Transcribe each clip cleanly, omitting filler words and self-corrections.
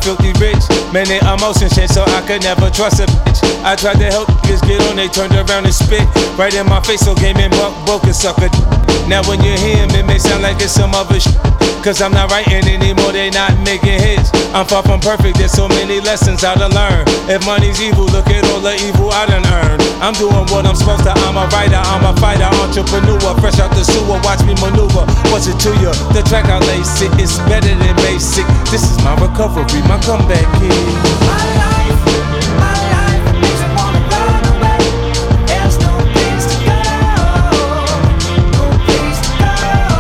filthy rich. Man, their emotions change, so I could never trust a bitch. I tried to help niggas get on, they turned around and spit right in my face, so game and broke a sucker. Now when you hear him, it may sound like it's some other shit. Cause I'm not writing anymore, they not making hits. I'm far from perfect, there's so many lessons I to learn. If money's evil, look at all the evil I done earned. I'm doing what I'm supposed to, I'm a writer, I'm a fighter, entrepreneur. Fresh out the sewer, watch me maneuver. What's it to you? The track I lace it, it's better than basic. This is my recovery, my comeback kid. My life makes me wanna run away. There's no place to go, no place to go.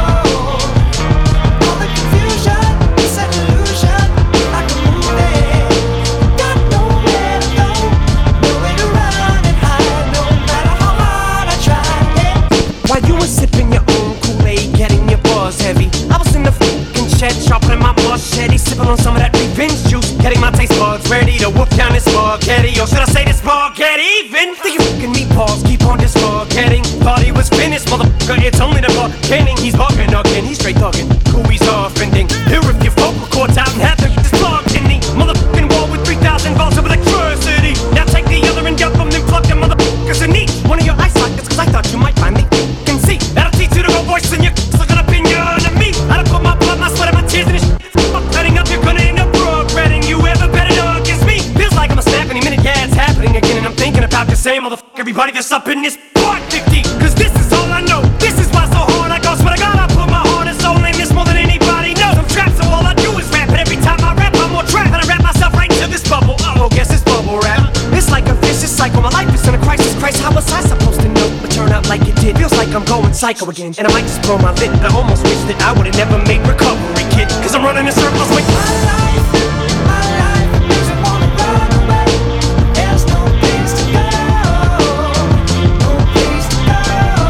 All the confusion, it's an illusion, like a movie. Got nowhere to go, nowhere to run and hide, no matter how hard I try. Yeah. While you were sipping your own Kool-Aid, getting your buzz heavy, I was in the fucking shed, sharpening my machete, sipping on some of that revenge juice, getting my taste buds ready to whoop down this spaghetti. Or should I say this spaghetti even? Think you fucking meatballs keep on this spaghetti. Party was finished, motherfucker, it's only the bargaining. He's bugging again, he's straight thugging. Cooey's offending. Here if your vocal cords out and have them just plugged in the motherfucking wall with 3,000 volts of electricity. Now take the other end up from them plug them motherfuckers in each one of your eye sockets, cause I thought you might finally can see. That'll teach you to go voice in your looking up in your enemy. I done put my blood, my sweat, and my tears in this letting up, you're gonna end up regretting you ever bet it against me. Feels like I'm a snap any minute, yeah, it's happening again. And I'm thinking about the same motherfucker, everybody that's up in this part 50. Cause this is all I know, this is why so hard I go. Swear to God, I put my heart and soul in this more than anybody knows. I'm trapped, so all I do is rap. And every time I rap, I'm more trapped. And I wrap myself right into this bubble. Oh, guess it's bubble wrap. It's like a vicious cycle, my life is in a crisis. Christ, how was I supposed to know? But turn out like it did. Feels like I'm going psycho again. And I might just blow my lid. I almost wish that I would've never made recovery, kid. Cause I'm running in circles with My life makes me wanna run away. There's no place to go, no place to go.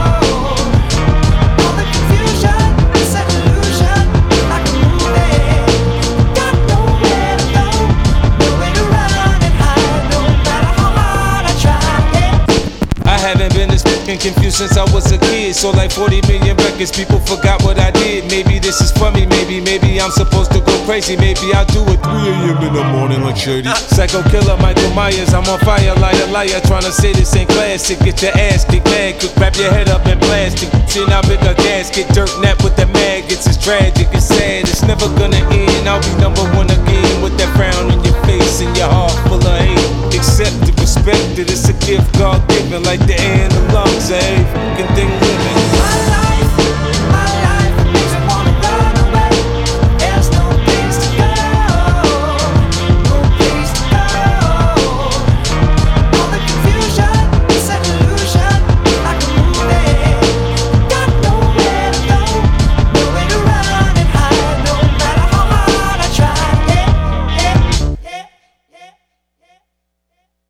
All the confusion, it's an illusion, like a movie. Got nowhere to go, nowhere to run and hide, no matter how hard I try. Yeah. I haven't been this fucking confused since I was a kid. So like 40 million records, people forgot what I did. Maybe this is for me, maybe I'm supposed to go crazy. Maybe I'll do it 3 a.m. in the morning like Shady. Psycho killer Michael Myers, I'm on fire, liar, trying to say this ain't classic. Get your ass kicked, mad, quick, wrap your head up in plastic. Shit, I'll make a gasket, dirt nap with the maggots. It's tragic, it's sad, it's never gonna end. I'll be number one again with that frown on your face and your heart full of hate. Accept it, respect it, it's a gift God given, like the air and the lungs, every fucking thing living.